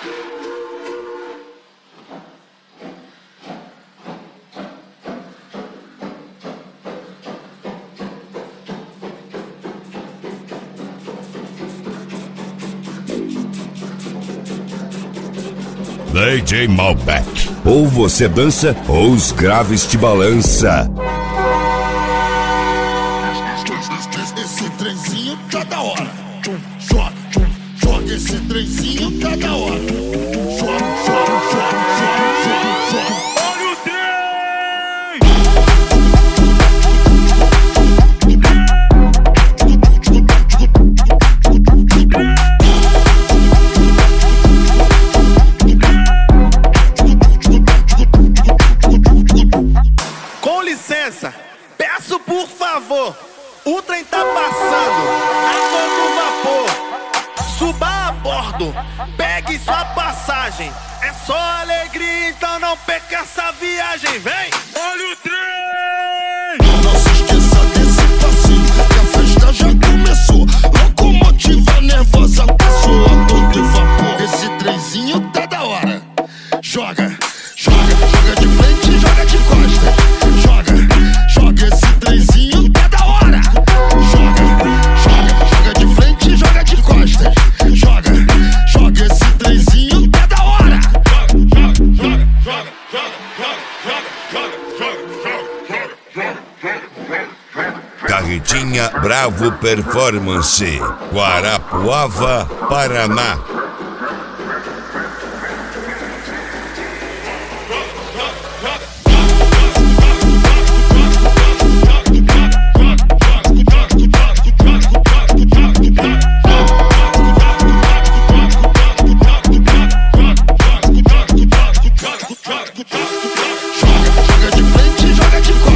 DJ Malbec. Ou você dança, ou os graves te balança. Esse trenzinho tá da hora. Joga esse trenzinho tá da hora. Joga. Olha o trem! Com licença, peço por favor. O trem tá passando a todo vapor. Suba a bordo, pegue sua passagem. É só alegria, então não perca essa viagem. Vem! Olha o trem! Não se esqueça desse passinho, que a festa já começou. Locomotiva nervosa passou a todo vapor. Esse trenzinho tá da hora. Joga de frente, joga de costas. Joga esse trenzinho tá da hora. Joga de frente, joga de costas. Joga esse trenzinho tá da hora. Carretinha Bravo Performance, Guarapuava, Paraná. Joga de frente, joga de costas.